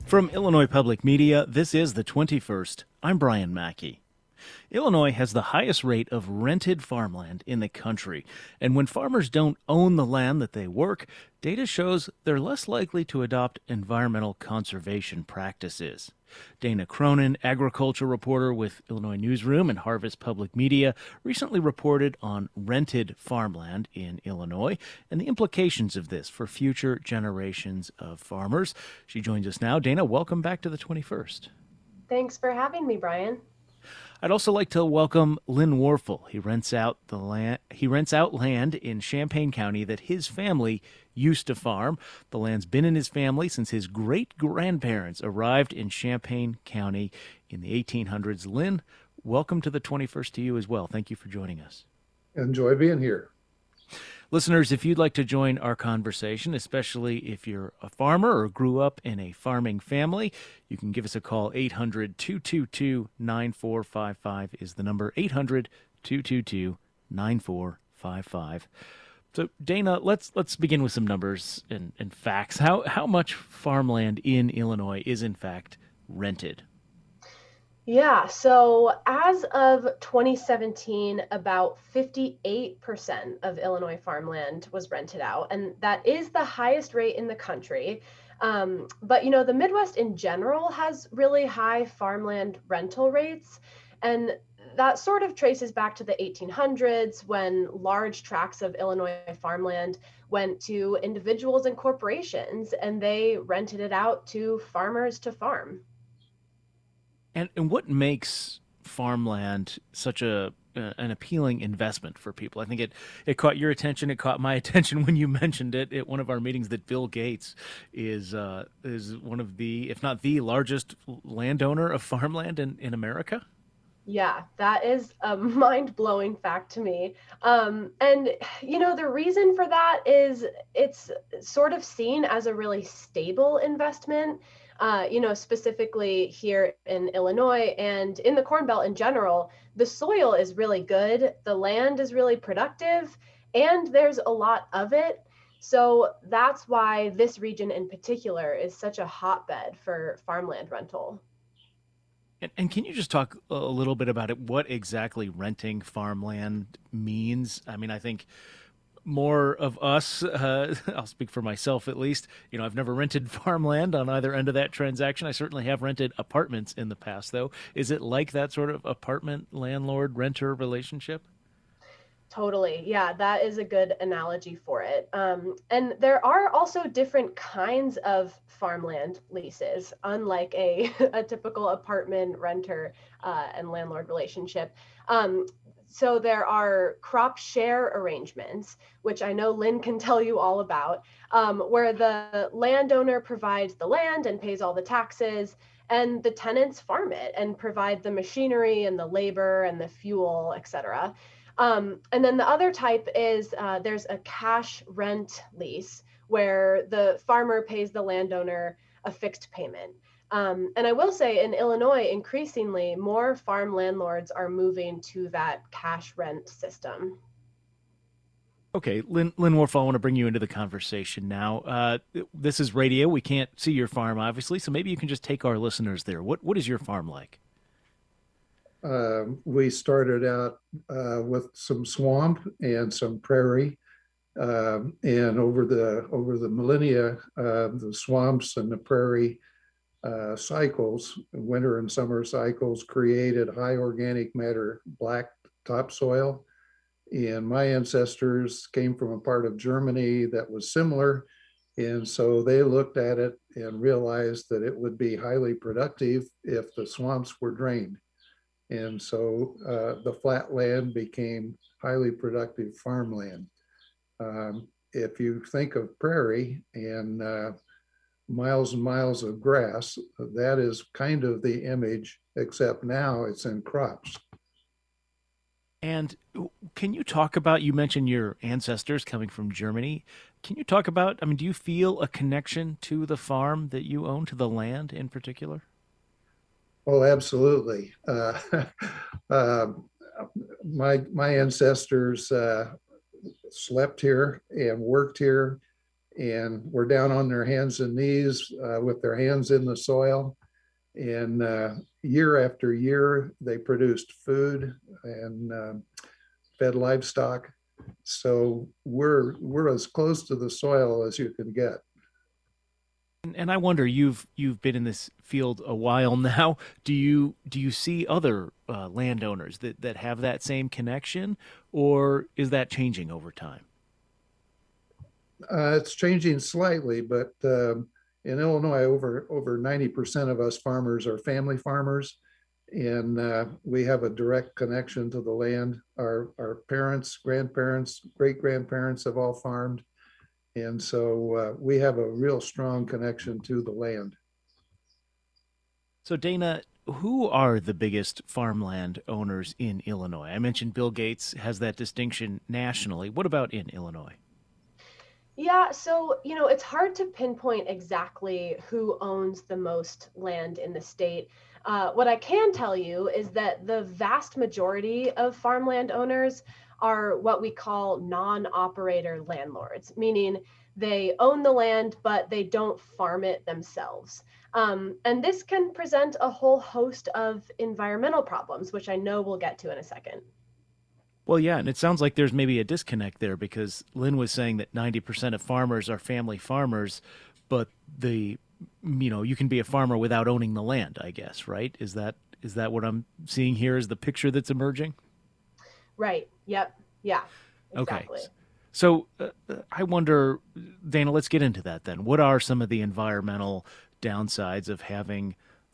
From Illinois Public Media, this is the 21st. I'm Brian Mackey. Illinois has the highest rate of rented farmland in the country, and when farmers don't own the land that they work, data shows they're less likely to adopt environmental conservation practices. Dana Cronin, agriculture reporter with Illinois Newsroom and Harvest Public Media, recently reported on rented farmland in Illinois and the implications of this for future generations of farmers. She joins us now. Dana, welcome back to the 21st. Thanks for having me, Brian. I'd also like to welcome Lynn Warfel. He rents out land in Champaign County that his family used to farm. The land's been in his family since his great-grandparents arrived in Champaign County in the 1800s. Lynn, welcome to the 21st to you as well. Thank you for joining us. Enjoy being here. Listeners, if you'd like to join our conversation, especially if you're a farmer or grew up in a farming family, you can give us a call. 800-222-9455 is the number. 800-222-9455. So, Dana, let's begin with some numbers and facts. How much farmland in Illinois is, in fact, rented? Yeah, so as of 2017, about 58% of Illinois farmland was rented out, and that is the highest rate in the country. But, the Midwest in general has really high farmland rental rates, and that sort of traces back to the 1800s when large tracts of Illinois farmland went to individuals and corporations, and they rented it out to farmers to farm. And what makes farmland such an appealing investment for people? I think it caught your attention. It caught my attention when you mentioned it at one of our meetings that Bill Gates is one of the, if not the largest landowner of farmland in America. Yeah, that is a mind-blowing fact to me. The reason for that is it's sort of seen as a really stable investment. Specifically here in Illinois and in the Corn Belt in general, the soil is really good, the land is really productive, and there's a lot of it. So that's why this region in particular is such a hotbed for farmland rental. And can you just talk a little bit about it? What exactly renting farmland means? I mean, I think more of us, I'll speak for myself at least, I've never rented farmland on either end of that transaction. I certainly have rented apartments in the past, though. Is it like that sort of apartment landlord-renter relationship? Totally. Yeah, that is a good analogy for it. And there are also different kinds of farmland leases, unlike a typical apartment renter and landlord relationship. So there are crop share arrangements, which I know Lynn can tell you all about, where the landowner provides the land and pays all the taxes, and the tenants farm it and provide the machinery and the labor and the fuel, etc. And then the other type is there's a cash rent lease where the farmer pays the landowner a fixed payment. And I will say in Illinois, increasingly, more farm landlords are moving to that cash rent system. Okay, Lynn Warfel, I want to bring you into the conversation now. This is radio. We can't see your farm, obviously, so maybe you can just take our listeners there. What is your farm like? We started out with some swamp and some prairie, and over the millennia, the swamps and the prairie cycles, winter and summer cycles, created high organic matter, black topsoil. And my ancestors came from a part of Germany that was similar. And so they looked at it and realized that it would be highly productive if the swamps were drained. And so the flat land became highly productive farmland. If you think of prairie and miles of grass, that is kind of the image, except now it's in crops. And can you talk about, you mentioned your ancestors coming from Germany. Can you talk about, do you feel a connection to the farm that you own, to the land in particular? Oh, absolutely. Uh, my ancestors slept here and worked here and were down on their hands and knees with their hands in the soil. And year after year, they produced food and fed livestock. So we're as close to the soil as you can get. And I wonder, you've been in this field a while now. Do you see other landowners that have that same connection, or is that changing over time? It's changing slightly, but in Illinois, over 90% of us farmers are family farmers, and we have a direct connection to the land. Our parents, grandparents, great grandparents have all farmed, and so we have a real strong connection to the land. So, Dana, who are the biggest farmland owners in Illinois? I mentioned Bill Gates has that distinction nationally. What about in Illinois? Yeah, so, it's hard to pinpoint exactly who owns the most land in the state. What I can tell you is that the vast majority of farmland owners are what we call non-operator landlords, meaning they own the land, but they don't farm it themselves. And this can present a whole host of environmental problems, which I know we'll get to in a second. Well, yeah, and it sounds like there's maybe a disconnect there because Lynn was saying that 90% of farmers are family farmers, but you can be a farmer without owning the land, I guess, right? Is that what I'm seeing here is the picture that's emerging? Right. Yep. Yeah, Okay. exactly. So I wonder, Dana, let's get into that then. What are some of the environmental downsides of having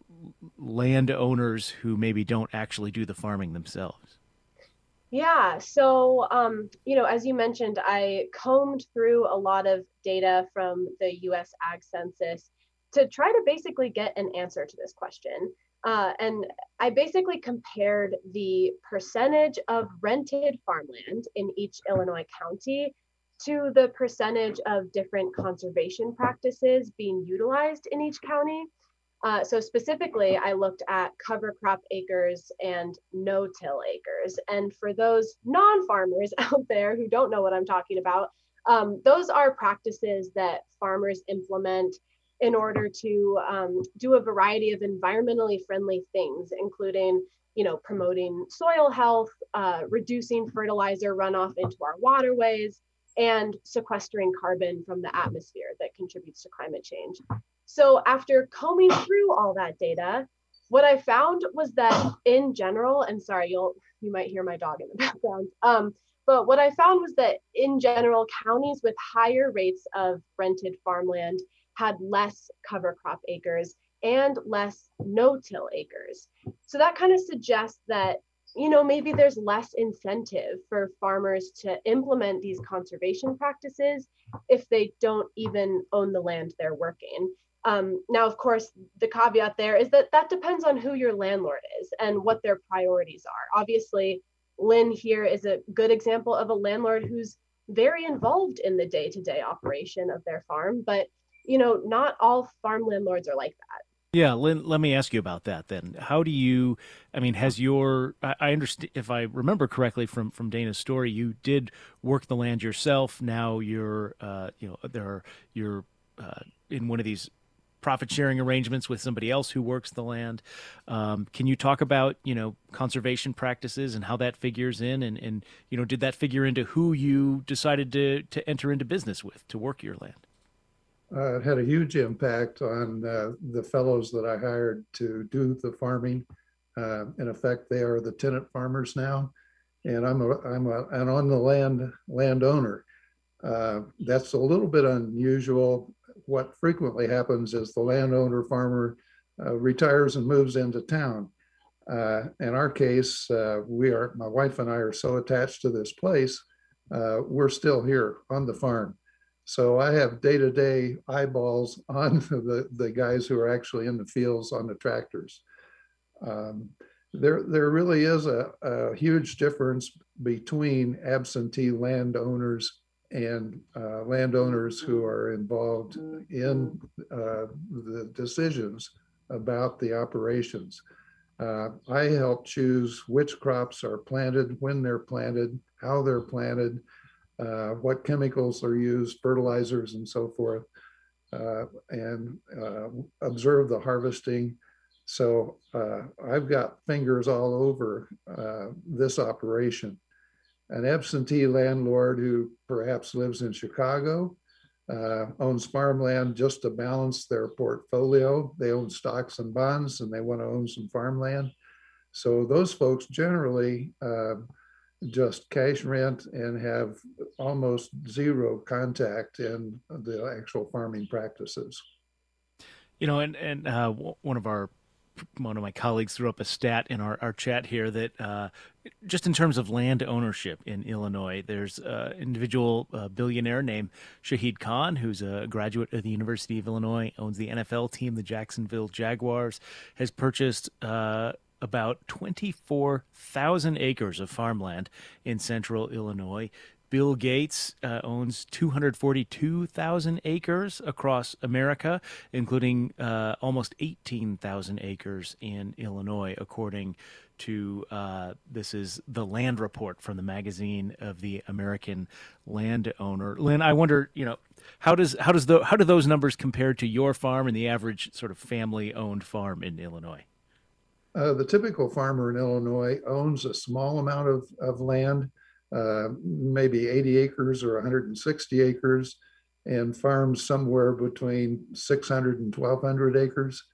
landowners who maybe don't actually do the farming themselves? Yeah, so as you mentioned, I combed through a lot of data from the US Ag Census to try to basically get an answer to this question. And I basically compared the percentage of rented farmland in each Illinois county to the percentage of different conservation practices being utilized in each county. So specifically, I looked at cover crop acres and no-till acres. And for those non-farmers out there who don't know what I'm talking about, those are practices that farmers implement in order to do a variety of environmentally friendly things, including, promoting soil health, reducing fertilizer runoff into our waterways, and sequestering carbon from the atmosphere that contributes to climate change. So after combing through all that data, what I found was that in general, and sorry, you might hear my dog in the background, but what I found was that in general, counties with higher rates of rented farmland had less cover crop acres and less no-till acres. So that kind of suggests that, maybe there's less incentive for farmers to implement these conservation practices if they don't even own the land they're working. Now, of course, the caveat there is that that depends on who your landlord is and what their priorities are. Obviously, Lynn here is a good example of a landlord who's very involved in the day-to-day operation of their farm, but not all farm landlords are like that. Yeah, Lynn, let me ask you about that then. I understand, if I remember correctly from Dana's story, you did work the land yourself. Now you're in one of these profit sharing arrangements with somebody else who works the land. Can you talk about, conservation practices and how that figures in and did that figure into who you decided to enter into business with to work your land? It had a huge impact on the fellows that I hired to do the farming. In effect, they are the tenant farmers now, and I'm an on the land landowner. That's a little bit unusual. What frequently happens is the landowner farmer retires and moves into town. In our case, my wife and I are so attached to this place, we're still here on the farm. So I have day-to-day eyeballs on the guys who are actually in the fields on the tractors. There really is a huge difference between absentee landowners and landowners who are involved in the decisions about the operations. I help choose which crops are planted, when they're planted, how they're planted, what chemicals are used, fertilizers, and so forth, and observe the harvesting. So I've got fingers all over this operation. An absentee landlord who perhaps lives in Chicago owns farmland just to balance their portfolio. They own stocks and bonds and they want to own some farmland. So those folks generally just cash rent and have almost zero contact in the actual farming practices. You know, and one of my colleagues threw up a stat in our chat here that just in terms of land ownership in Illinois, there's an individual billionaire named Shahid Khan, who's a graduate of the University of Illinois, owns the NFL team, the Jacksonville Jaguars, has purchased about 24,000 acres of farmland in central Illinois. Bill Gates owns 242,000 acres across America, including almost 18,000 acres in Illinois, according to this is the Land Report from the magazine of the American Landowner. Lynn, I wonder, how do those numbers compare to your farm and the average sort of family-owned farm in Illinois? The typical farmer in Illinois owns a small amount of land, maybe 80 acres or 160 acres, and farms somewhere between 600 and 1,200 acres.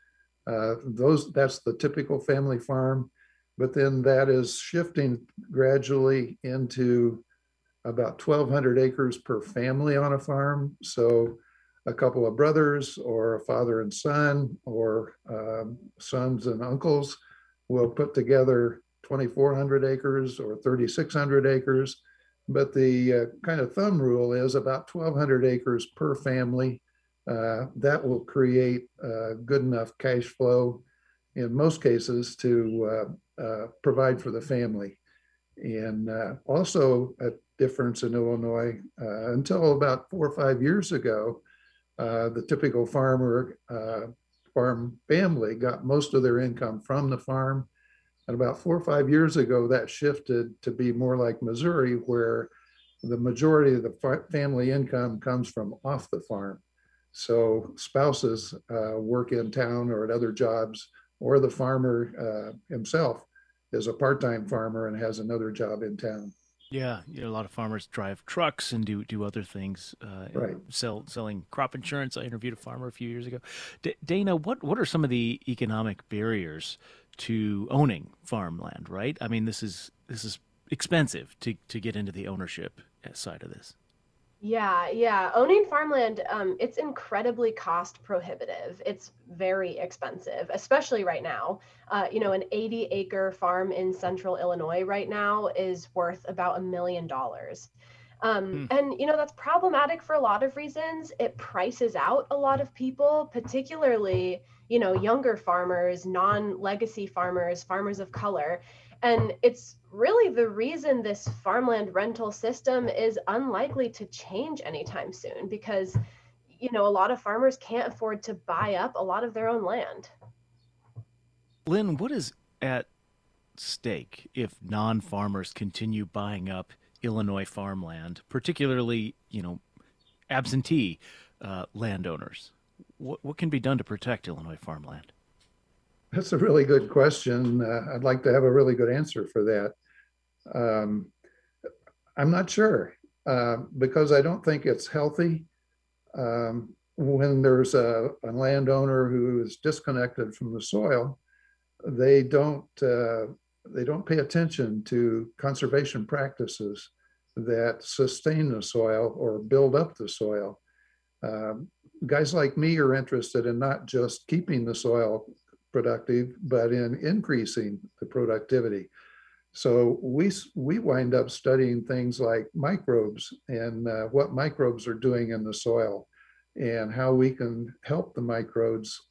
That's the typical family farm, but then that is shifting gradually into about 1,200 acres per family on a farm. So a couple of brothers or a father and son or sons and uncles will put together 2,400 acres or 3,600 acres. But the kind of thumb rule is about 1,200 acres per family. That will create good enough cash flow in most cases to provide for the family. And also a difference in Illinois, until about 4 or 5 years ago, the typical farm family got most of their income from the farm. And about 4 or 5 years ago, that shifted to be more like Missouri, where the majority of the family income comes from off the farm. So spouses work in town or at other jobs, or the farmer himself is a part-time farmer and has another job in town. Yeah, a lot of farmers drive trucks and do other things. Right. Selling crop insurance. I interviewed a farmer a few years ago. Dana, what are some of the economic barriers to owning farmland? Right. I mean, this is expensive to get into the ownership side of this. Yeah. Owning farmland, it's incredibly cost prohibitive. It's very expensive, especially right now. An 80-acre farm in central Illinois right now is worth about $1 million. And, that's problematic for a lot of reasons. It prices out a lot of people, particularly, younger farmers, non-legacy farmers, farmers of color. And it's really the reason this farmland rental system is unlikely to change anytime soon, because, a lot of farmers can't afford to buy up a lot of their own land. Lynn, what is at stake if non-farmers continue buying up Illinois farmland, particularly, absentee landowners? What can be done to protect Illinois farmland? That's a really good question. I'd like to have a really good answer for that. I'm not sure because I don't think it's healthy when there's a landowner who is disconnected from the soil. They don't pay attention to conservation practices that sustain the soil or build up the soil. Guys like me are interested in not just keeping the soil productive, but in increasing the productivity. So we wind up studying things like microbes and what microbes are doing in the soil and how we can help the microbes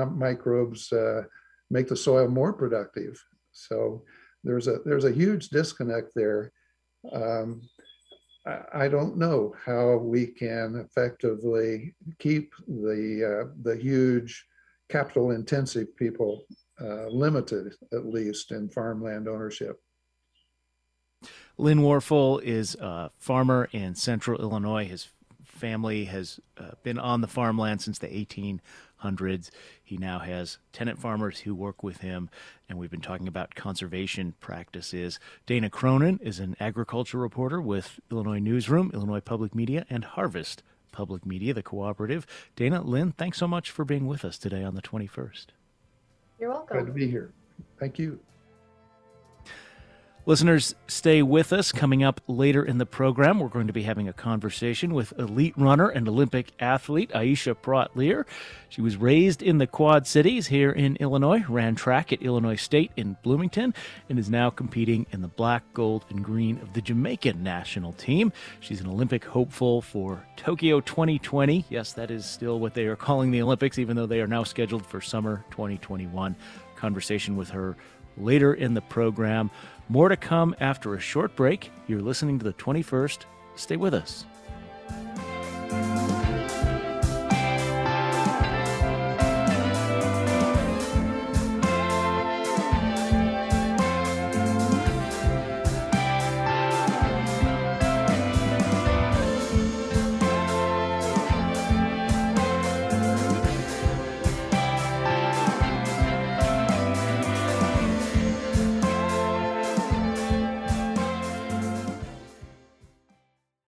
make the soil more productive. So there's a huge disconnect there. I don't know how we can effectively keep the huge capital intensive people limited, at least in farmland ownership. Lynn Warfel is a farmer in central Illinois. His family has been on the farmland since the 1800s. He now has tenant farmers who work with him, and we've been talking about conservation practices. Dana Cronin is an agriculture reporter with Illinois Newsroom, Illinois Public Media, and Harvest Public Media, the cooperative. Dana, Lynn, thanks so much for being with us today on the 21st. You're welcome. Glad to be here. Thank you. Listeners, stay with us. Coming up later in the program, we're going to be having a conversation with elite runner and Olympic athlete Aisha Pratt-Lear. She was raised in the Quad Cities here in Illinois, ran track at Illinois State in Bloomington, and is now competing in the black, gold, and green of the Jamaican national team. She's an Olympic hopeful for Tokyo 2020. Yes, that is still what they are calling the Olympics, even though they are now scheduled for summer 2021. Conversation with her later in the program. More to come after a short break. You're listening to the 21st. Stay with us.